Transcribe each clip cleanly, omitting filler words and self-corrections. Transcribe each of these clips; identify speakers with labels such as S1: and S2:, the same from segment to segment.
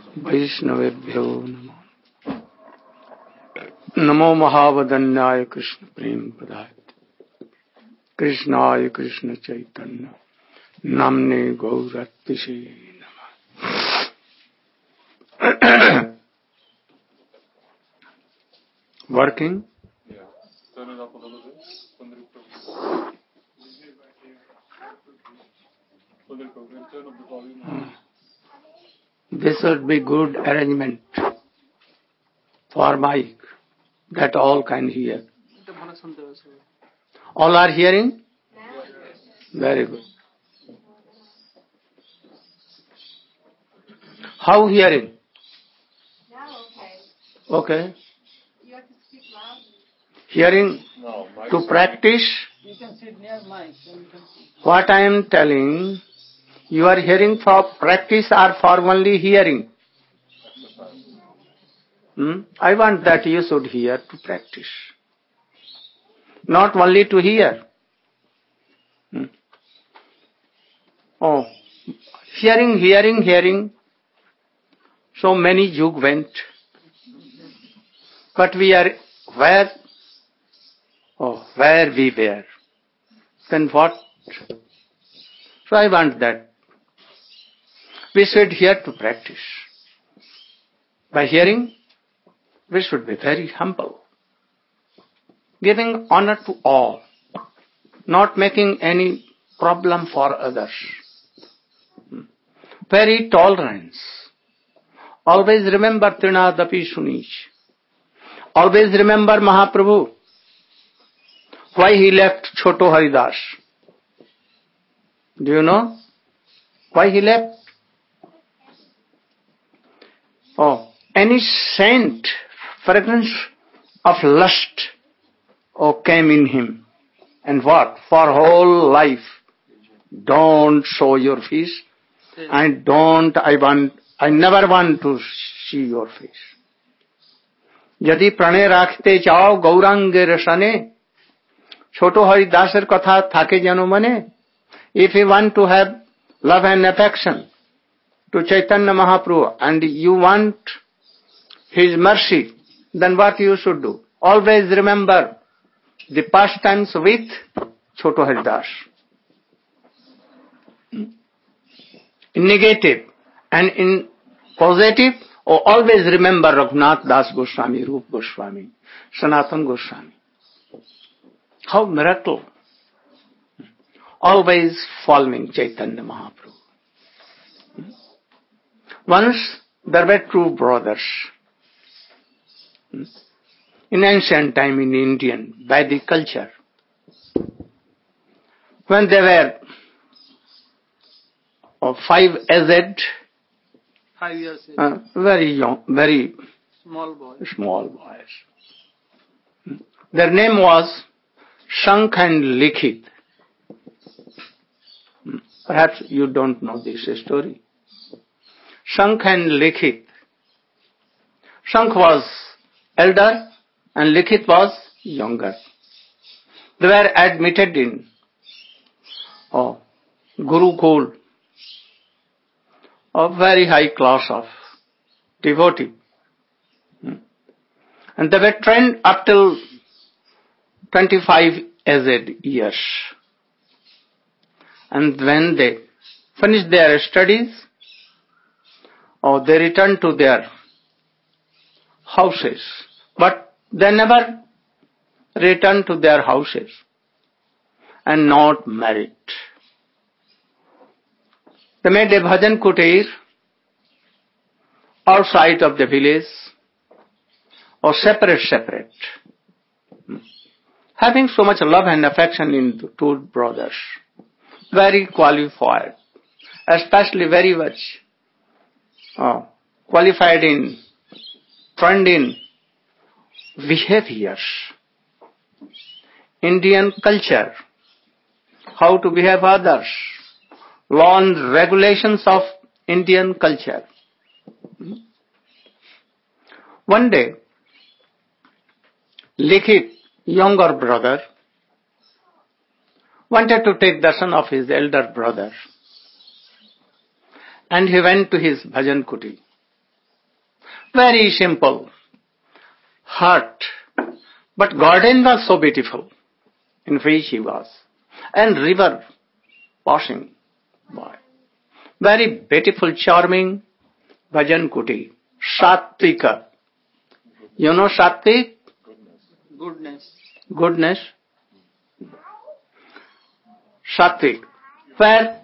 S1: वैष्णवेभ्यो नमो नमो महावदन्याय कृष्ण प्रेम प्रदाय कृष्णाय कृष्ण चैतन्य नामने गौरतिशे नमः। Working?
S2: Yeah. Turn it up a little bit. Turn up the volume.
S1: This would be good arrangement for mic that all can hear. All are hearing? Very good. How hearing?
S3: Now okay.
S1: Okay.
S3: You have to speak loud.
S1: Hearing to practice.
S4: You can sit near mic.
S1: What I am telling, you are hearing for practice or for only hearing? I want that you should hear to practice. Not only to hear. Oh, hearing. So many yug went. But we are where? Oh, where we were. Then what? So I want that. We should hear to practice. By hearing, we should be very humble. Giving honor to all. Not making any problem for others. Very tolerance. Always remember Trinadapi Sunich. Always remember Mahaprabhu. Why he left Choto Haridas? Do you know why he left? Oh, any scent, fragrance of lust, came in him. And what? For whole life, don't show your face. I never want to see your face. यदि প্রাণে রাখতে চাও গৌরাঙ্গের সনে ছোট হরিদাসের কথা থাকে যেন মনে. If you want to have love and affection to Chaitanya Mahaprabhu and you want his mercy, then what you should do? Always remember the pastimes with Choto Haridas. In negative and in positive, always remember Raghunath Das Goswami, Rup Goswami, Sanatan Goswami. How miracle! Always following Chaitanya Mahaprabhu. Once there were two brothers. In ancient time in Indian Vedic culture, when they were 5 aged,
S4: 5 years age.
S1: very young, very small boys. Their name was Shankh and Likhit. Perhaps you don't know this story. Shankh and Likhit. Shankh was elder and Likhit was younger. They were admitted in Gurukul, a very high class of devotee. And they were trained up till 25 aged years. And when they finished their studies, they returned to their houses. But they never returned to their houses and not married. They made a bhajan kutir outside of the village, or separate. Having so much love and affection in the two brothers, very qualified, especially very much qualified in, trained in behaviors, Indian culture, how to behave others, law and regulations of Indian culture. One day, Likhit, younger brother, wanted to take darshan of his elder brother, and he went to his bhajan kuti. Very simple. Hut. But garden was so beautiful in which he was. And river passing by. Very beautiful, charming bhajan kuti. Sattvika. You know Sattvik?
S4: Goodness.
S1: Goodness. Sattvik. Where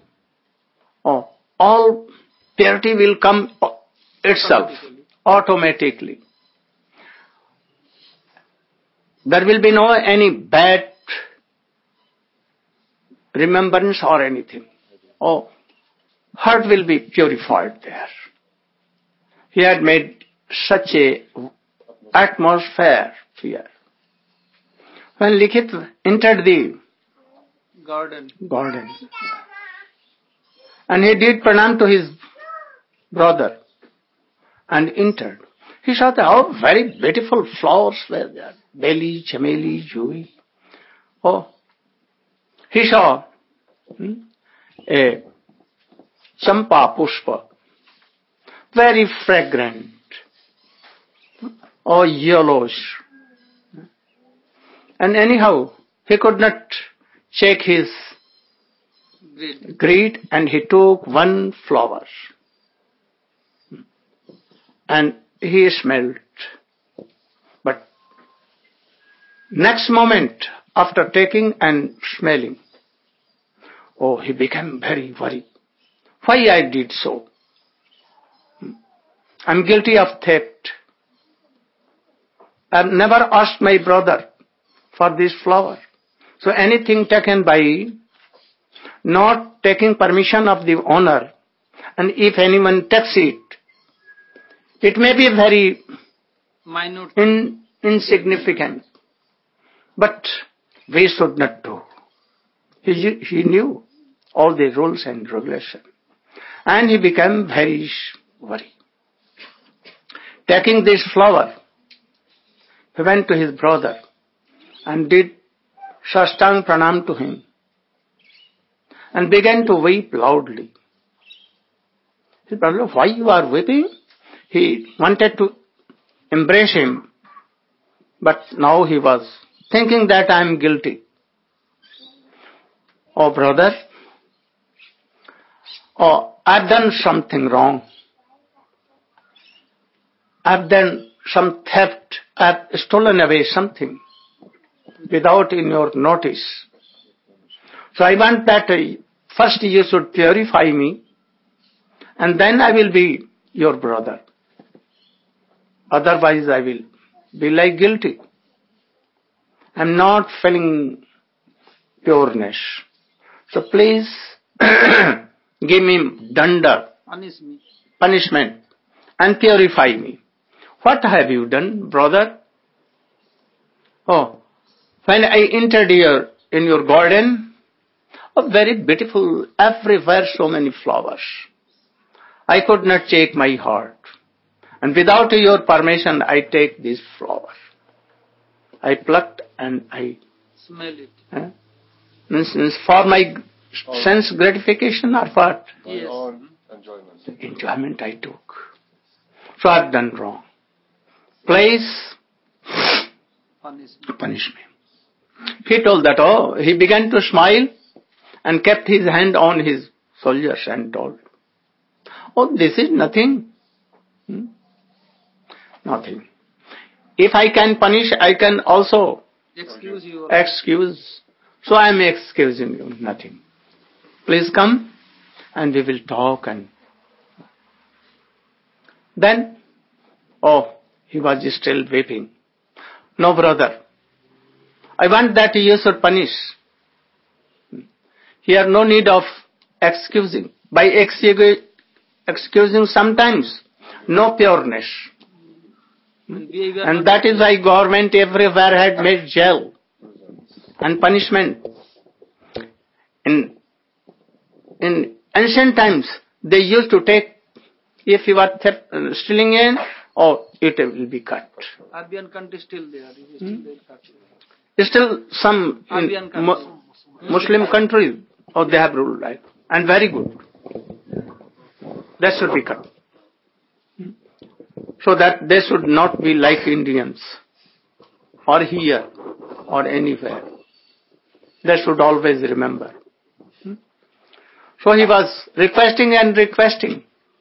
S1: all purity will come itself, automatically. There will be no any bad remembrance or anything. Heart will be purified there. He had made such a atmosphere here. When Likit entered the
S4: Garden.
S1: and he did pranam to his brother and entered, he saw that how very beautiful flowers were there. Beli, chameli, juhi. He saw a champa pushpa, very fragrant, yellowish. And anyhow, he could not check his greed, and he took one flower. And he smelled. But next moment, after taking and smelling, he became very worried. Why I did so? I'm guilty of theft. I've never asked my brother for this flower. So anything taken by not taking permission of the owner, and if anyone takes it, it may be very
S4: minute,
S1: insignificant, but we should not do. He knew all the rules and regulations, and he became very worried. Taking this flower, he went to his brother and did Sastang pranam to him and began to weep loudly. His brother, why you are weeping? He wanted to embrace him, but now he was thinking that I am guilty. Oh brother, I've done something wrong. I've done some theft. I've stolen away something without in your notice. So I want that first you should purify me, and then I will be your brother. Otherwise I will be like guilty. I'm not feeling pureness. So please give me danda, punishment, and purify me. What have you done, brother? When I entered here in your garden, very beautiful, everywhere so many flowers. I could not check my heart. And without your permission, I take this flower. I plucked and I
S4: smell it.
S1: Means for my sense gratification or what?
S4: Yes.
S2: Enjoyment.
S1: Enjoyment I took. So I've done wrong. Please punish me. He told that, he began to smile and kept his hand on his shoulders and told, this is nothing. Nothing. If I can punish, I can also excuse. So I am excusing you, nothing. Please come and we will talk. And then, he was still weeping. No, brother, I want that you should punish. Here no need of excusing. By excusing sometimes, no pureness. And that is why government everywhere had made jail and punishment. In ancient times, they used to take, if you are stealing in, it will be cut.
S4: Arabian country still there. Still
S1: Still some in Muslim countries, they have ruled like, and very good. That should be cut. so that they should not be like Indians, or here, or anywhere. They should always remember. So he was requesting and requesting.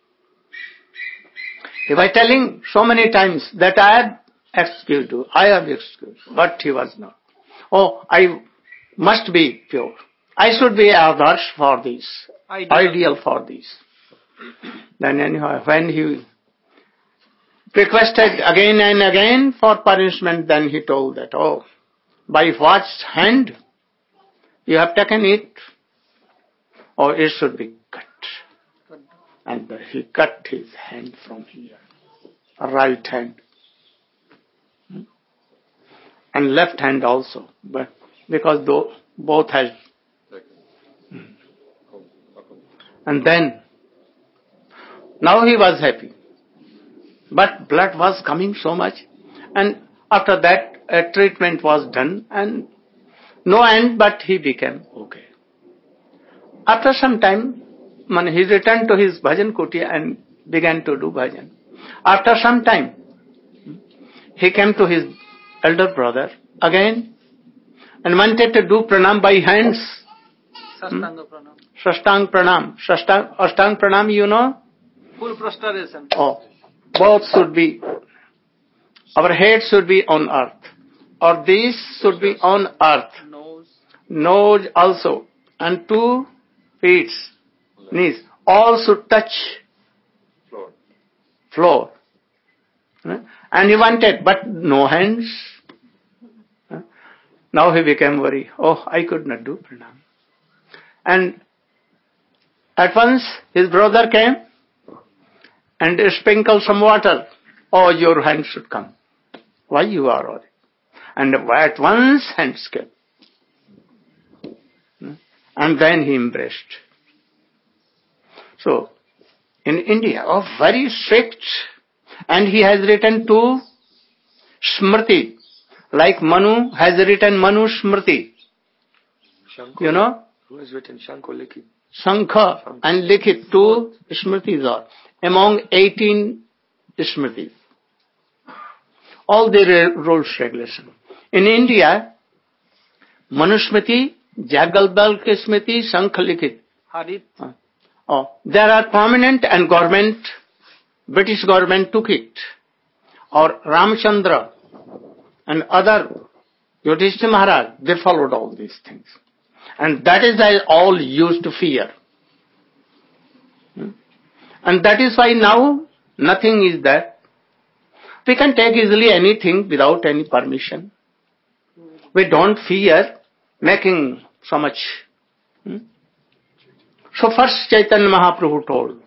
S1: He was telling so many times that I have excused you, I have excused, but he was not. Oh, I must be pure. I should be adarsh for this, ideal for this. Then anyhow, when he requested again and again for punishment, then he told that, oh, by what hand you have taken it, or it should be cut. And he cut his hand from here, right hand, and left hand also, but because both has. And then, now he was happy, but blood was coming so much, and after that a treatment was done, and no end, but he became okay. After some time, when he returned to his bhajan kutia and began to do bhajan. After some time, he came to his elder brother again and wanted to do pranam by hands.
S4: Sastanga pranam.
S1: Sastang pranam. Ashtang pranam, you know?
S4: Full prostration.
S1: Oh, both should be, our head should be on earth, or these should be on earth. Nose also, and 2 feet, knees, all should touch floor. And he wanted, but no hands. Now he became worried. Oh, I could not do pranam. And at once his brother came and sprinkled some water. Oh, your hands should come. Why you are worried? And at once hands came. And then he embraced. So, in India, very strict, and he has written 2 Smriti, like Manu has written Manu Smriti. You know?
S5: Who has written Shankha Likhit?
S1: Shankha and Likhit, 2 Smritis are among 18 Smritis. All the rules, regulation. In India, Manusmriti, Jagalbalk Smriti, Shankha Likhit.
S4: Hadith.
S1: There are prominent, and British government took it. Or Ramchandra and other Yudhishthira Maharaj, they followed all these things. And that is why all used to fear. And that is why now nothing is there. We can take easily anything without any permission. We don't fear making so much. So first Chaitanya Mahaprabhu told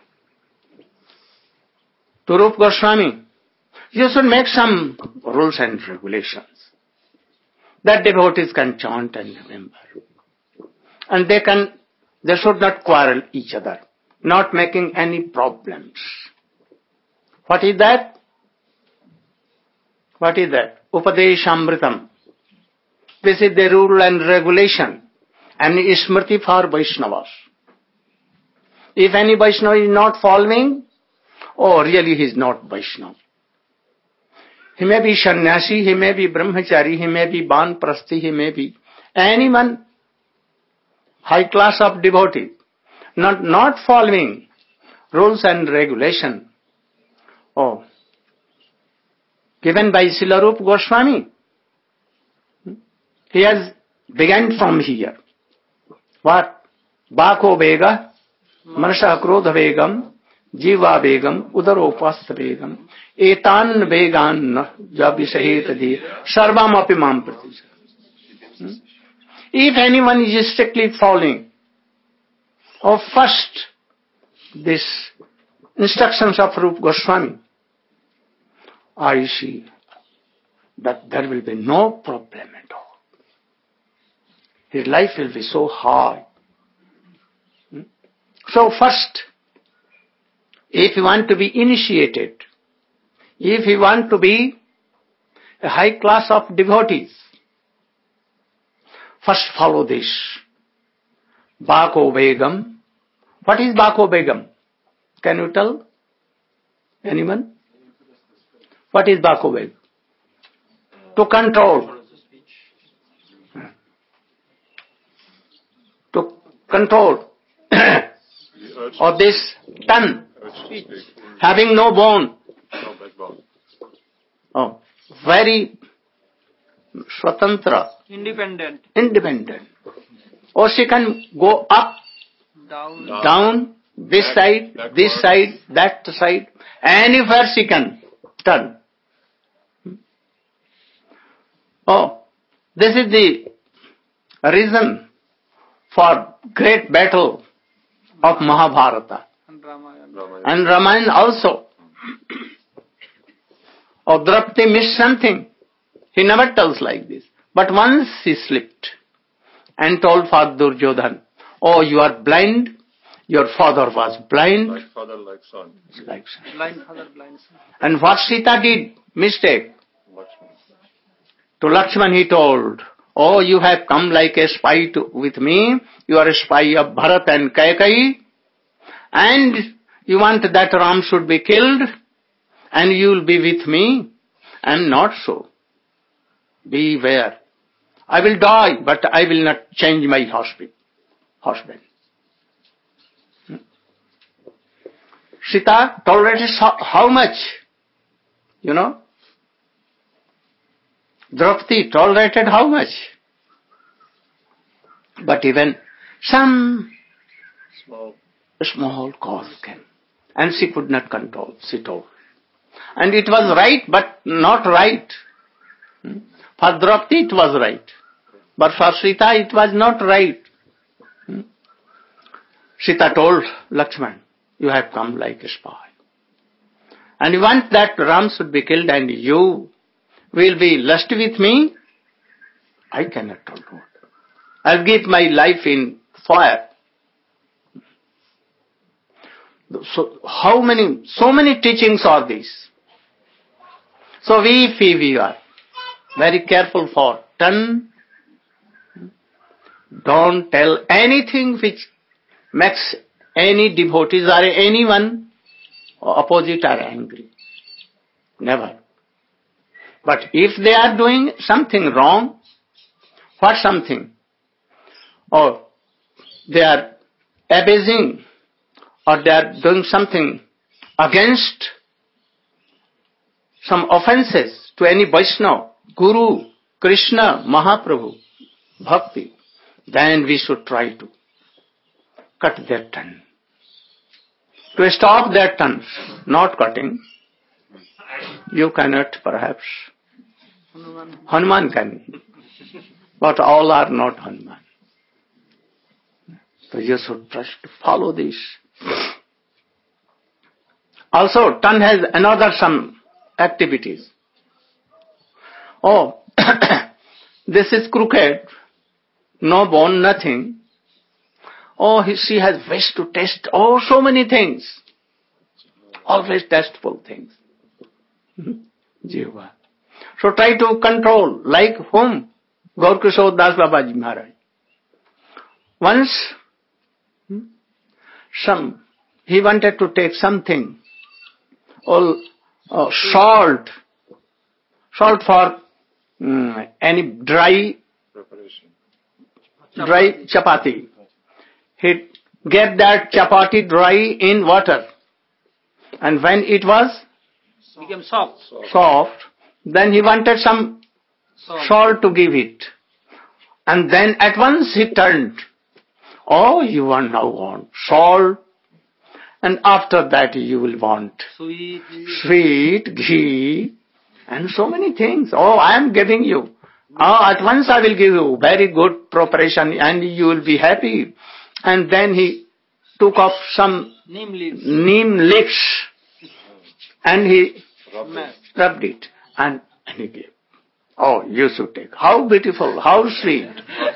S1: to Rupa Goswami, you should make some rules and regulations that devotees can chant and remember. And they should not quarrel each other, not making any problems. What is that? What is that? Upadeshamritam. This is the rule and regulation, and Smriti for Vaishnavas. If any Vaishnava is not following, really he is not Vaishnava. He may be sannyasi, he may be brahmachari, he may be banprasthi, he may be anyone, high class of devotee, not following rules and regulation. Given by Srila Rupa Goswami. He has begun from here. What? Bako Vega, Manasa Krodha Vegam, Jiva Vegam, Udaropastha Vegam, Etan Vegan Jabisahetadi, Sarvam Apimam Pratisa. If anyone is strictly following, first, this instructions of Rupa Goswami, I see that there will be no problem at all. His life will be so high. So first, if you want to be initiated, if you want to be a high class of devotees, first follow this. Bako Begam. What is Bako Begam? Can you tell? Anyone? What is Bakuveg? To control. To control of this tongue, having no bone.
S2: No backbone.
S1: Oh, very swatantra, independent. Or she can go up, down, this side, that side, anywhere she can turn. Oh, this is the reason for great battle of Mahabharata and Ramayana also. Oh, Draupadi missed something. He never tells like this. But once he slipped and told for Duryodhan, oh, you are blind. Your father was blind.
S2: Like father, like son.
S1: Like son.
S4: Blind father, blind son.
S1: And what Sita did, mistake.
S2: Lakshman.
S1: To Lakshman he told, oh, you have come like a spy with me. You are a spy of Bharat and Kaikeyi. And you want that Ram should be killed. And you will be with me. I am not so. Beware. I will die, but I will not change my husband. Sita tolerated how much? You know? Draupadi tolerated how much? But even some small cause came. And she could not control, she told. And it was right, but not right. For Draupadi it was right. But for Sita it was not right. Sita told Lakshman, you have come like a spy. And you want that Ram should be killed and you will be lust with me? I cannot tolerate. I'll give my life in fire. So so many teachings are these. So we are very careful for tongue. Don't tell anything which makes any devotees or anyone opposite or angry. Never. But if they are doing something wrong, what something? Or they are abusing, or they are doing something against some offenses to any Vaishnava, Guru, Krishna, Mahaprabhu, Bhakti, then we should try to cut their tongue. To stop their tongues, not cutting, you cannot perhaps. Hanuman can, but all are not Hanuman. So you should try to follow this. Also, tongue has another some activities. Oh, this is crooked, no bone, nothing. Oh, she has wish to taste, oh, so many things. Always tasteful things. Jiva. So try to control, like whom? Gaur Kishore Das Babaji Maharaj. Once, he wanted to take something, salt for any dry chapati. He get that chapati dry in water, and when it was
S4: became soft,
S1: then he wanted some salt to give it, and then at once he turned. Oh, you now want salt, and after that you will want sweet, ghee, and so many things. Oh, I am giving you. At once I will give you very good preparation and you will be happy. And then he took up some neem leaves and he rubbed it and he gave. Oh, you should take. How beautiful, how sweet.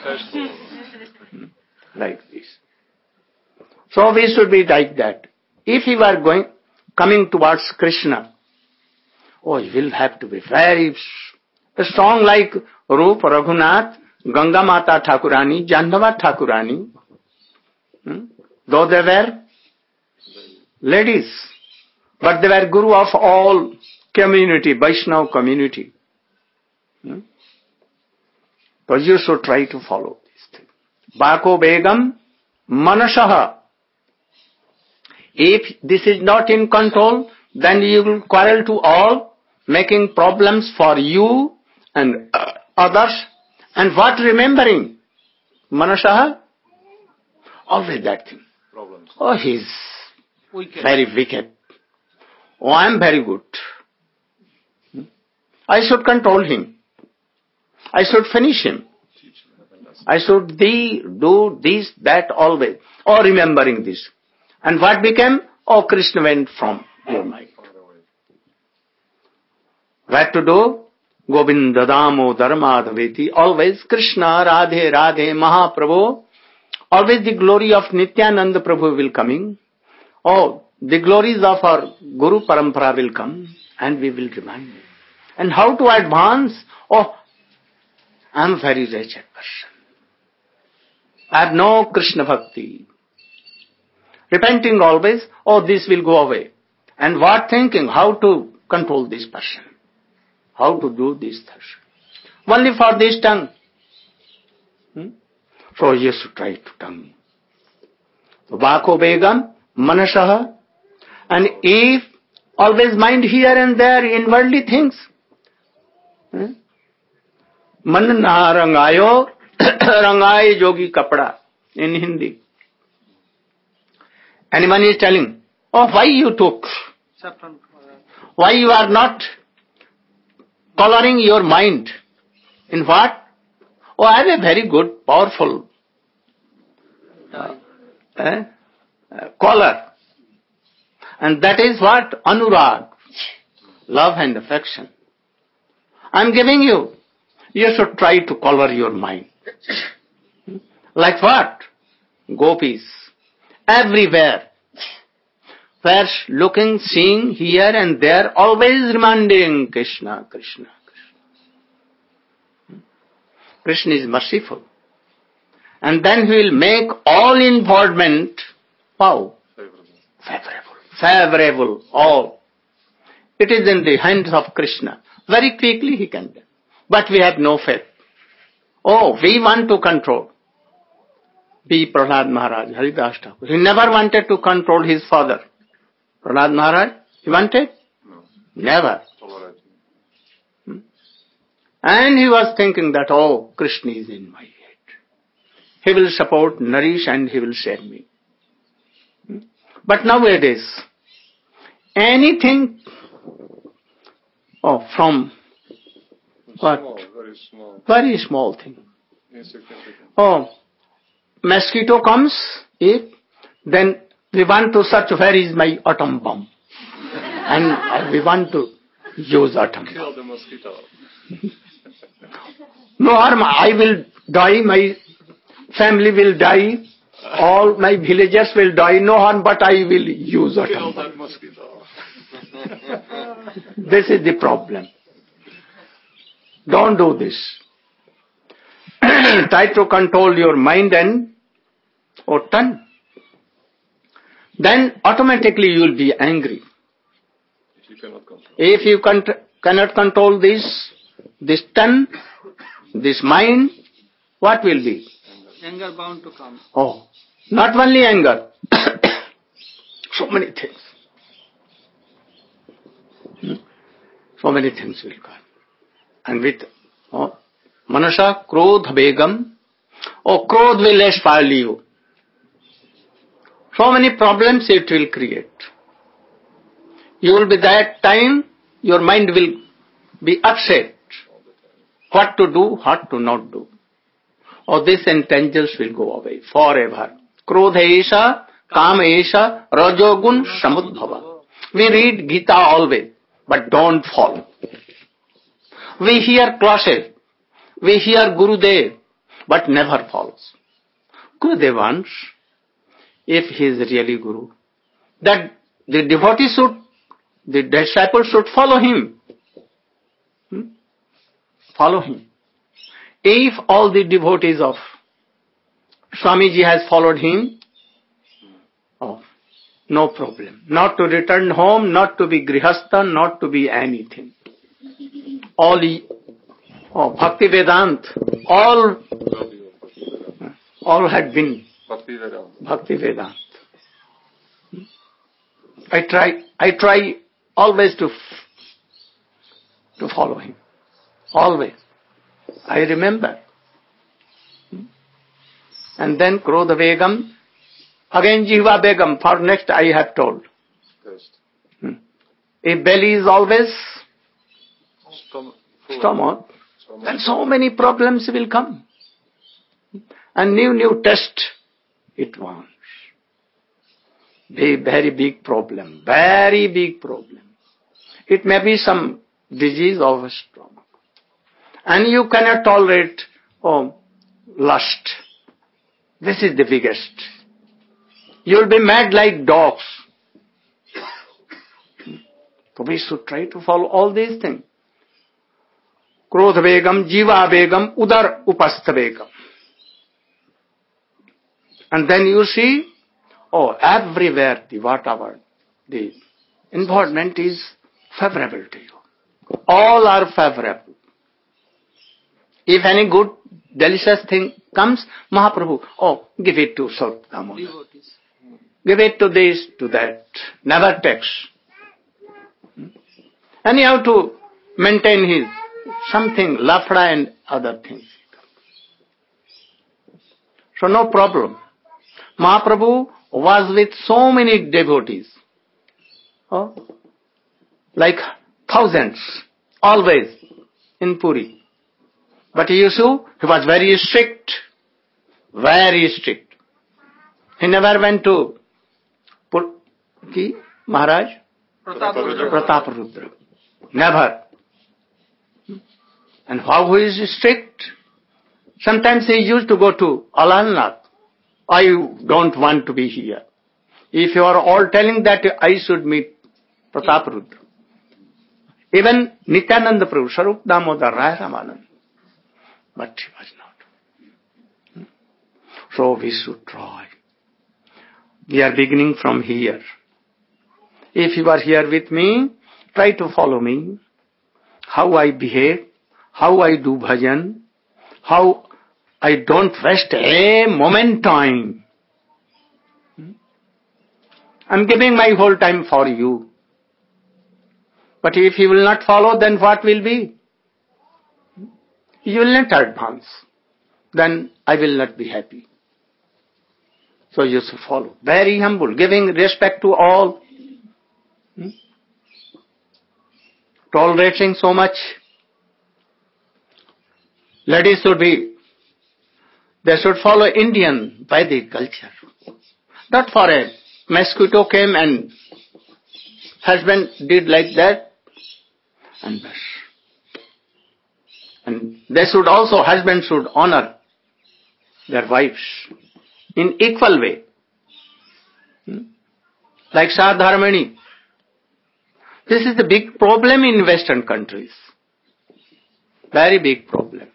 S1: Like this. So we should be like that. If you are coming towards Krishna, oh, you will have to be very strong like Rupa Raghunath, Ganga Mata Thakurani, Jandava Thakurani. Though they were ladies, but they were guru of all community, Vaishnava community. So you should try to follow this thing. Bako Begam Manasaha. If this is not in control, then you will quarrel to all, making problems for you and others. And what remembering? Manasaha? Always that thing.
S2: Problems.
S1: Oh, he's
S4: Wicked.
S1: very wicked. Oh, I am very good. I should control him. I should finish him. I should do this, that always. Or remembering this. And what became? Oh, Krishna went from your mind. What to do? Govinda Damodar Madhaveti. Always Krishna, Radhe, Radhe, Mahaprabhu. Always the glory of Nityananda Prabhu will coming. Oh, the glories of our Guru Parampara will come and we will remind him. And how to advance? Oh, I am a very wretched person. I have no Krishna Bhakti. Repenting always, oh, this will go away. And what thinking? How to control this person? How to do this thing? Only for this tongue. So you should try to tongue. So Bako Begam, Manasaha. And if always mind here and there in worldly things. Man na rangayo, rangaye jogi kapda in Hindi. Anyone is telling, oh, why you took?
S4: Saffron.
S1: Why you are not coloring your mind? In what? Oh, I have a very good, powerful color. And that is what? Anurag. Love and affection. I am giving you. You should try to color your mind. Like what? Gopis. Everywhere. Where looking, seeing, here and there, always reminding Krishna, Krishna, Krishna. Krishna is merciful. And then he will make all involvement, wow, favorable, all. It is in the hands of Krishna. Very quickly he can do. But we have no faith. Oh, we want to control. Be Prahlad Maharaj, Haridas Thakur. He never wanted to control his father. Prahlad Maharaj, he wanted?
S2: No.
S1: Never.
S2: Tolerating.
S1: And he was thinking that, oh, Krishna is in my head. He will support, nourish, and he will save me. But nowadays, anything, oh, from what?
S2: Small, very small.
S1: Very small thing.
S2: Insignificant.
S1: Oh, mosquito comes, if, then we want to search where is my atom bomb. And we want to use atom bomb.
S2: Kill the mosquito.
S1: No harm, I will die, my family will die, all my villagers will die, no harm, but I will use atom
S2: Kill
S1: bomb.
S2: that mosquito.
S1: This is the problem. Don't do this. Try to control your mind and tongue. Then automatically you will be angry.
S2: If you cannot control.
S1: If you cannot control this tongue, this mind, what will be?
S4: Anger bound to come.
S1: Oh, not only anger. So many things. So many things will come. And with Manasa, Krodha Begam, Krodh will spoil you. So many problems it will create. You will be that time, your mind will be upset. What to do, what to not do. These entangles will go away forever. Krodha esha, Kama esha, Rajogun Samudbhava. We read Gita always, but don't follow. We hear classes, we hear Gurudev, but never follows. Gurudev wants, if he is really Guru, that the devotee should, the disciple should follow him. Follow him. If all the devotees of Swamiji has followed him, no problem. Not to return home, not to be grihastha, not to be anything. All Bhakti Vedant, all had been
S2: Bhakti Vedanta.
S1: Bhakti Vedant. I try always to follow him. Always. I remember. And then Krodha Begam, again Jihva Begam, for next I have told.
S2: Test.
S1: If belly is always stomach,
S2: Stomach.
S1: then so many problems will come. And new test it wants. Very big problem. Very big problem. It may be some disease of the stomach. And you cannot tolerate lust. This is the biggest. You will be mad like dogs. So we should try to follow all these things. Krodha Begam, Jiva Begam, Udar Upastha Begam. And then you see, everywhere whatever the environment is favorable to you. All are favorable. If any good, delicious thing comes, Mahaprabhu, give it to Sat Damodar.
S4: Devotees.
S1: Give it to this, to that. Never takes. And you have to maintain his something, lafda and other things. So no problem. Mahaprabhu was with so many devotees. Like thousands, always in Puri. But Yusuf, he was very strict. Very strict. He never went to Maharaj? Prataparudra. Never. And how he is strict? Sometimes he used to go to Alalnath. I don't want to be here. If you are all telling that I should meet Prataparudra. Even Nityananda Prabhu, Sarup Damodar, Raya Ramanand. But he was not. So we should try. We are beginning from here. If you are here with me, try to follow me. How I behave, how I do bhajan, how I don't waste a moment time. I'm giving my whole time for you. But if you will not follow, then what will be? You will not advance. Then I will not be happy. So you should follow. Very humble, giving respect to all. Tolerating so much. Ladies they should follow Indian Vedic culture. Not for a mosquito came and husband did like that and bas. And they should also, husband should honor their wives in equal way. Like Sadharmani. This is the big problem in Western countries. Very big problem.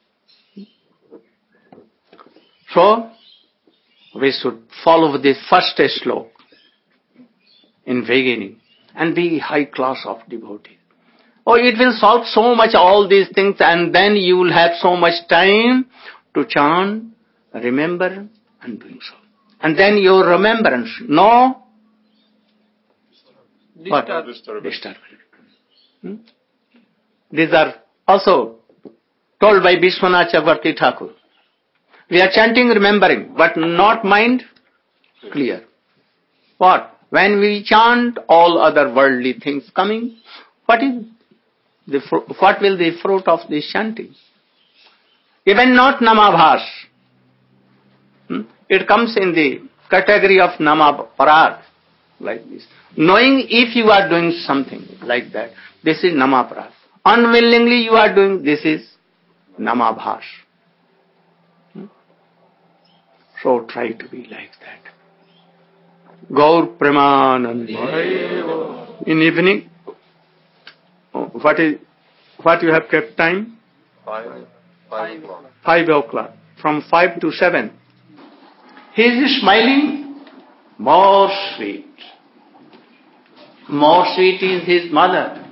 S1: So, we should follow this first sloka in beginning and be high class of devotee. It will solve so much all these things and then you will have so much time to chant, remember and doing so. And then your remembrance, no disturbance. These are also told by Vishwanath Chakravarti Thakur. We are chanting, remembering, but not mind clear. What? When we chant, all other worldly things coming, what will the fruit of this chanting? Even not namabhas. It comes in the category of namaparad, like this. Knowing if you are doing something like that, this is namaparad. Unwillingly you are doing, this is namabhas. So try to be like that. Gaur Premanand. In evening, what you have kept time?
S2: 5 o'clock.
S1: 5 o'clock. From 5 to 7. He is smiling, more sweet. more sweet is his mother.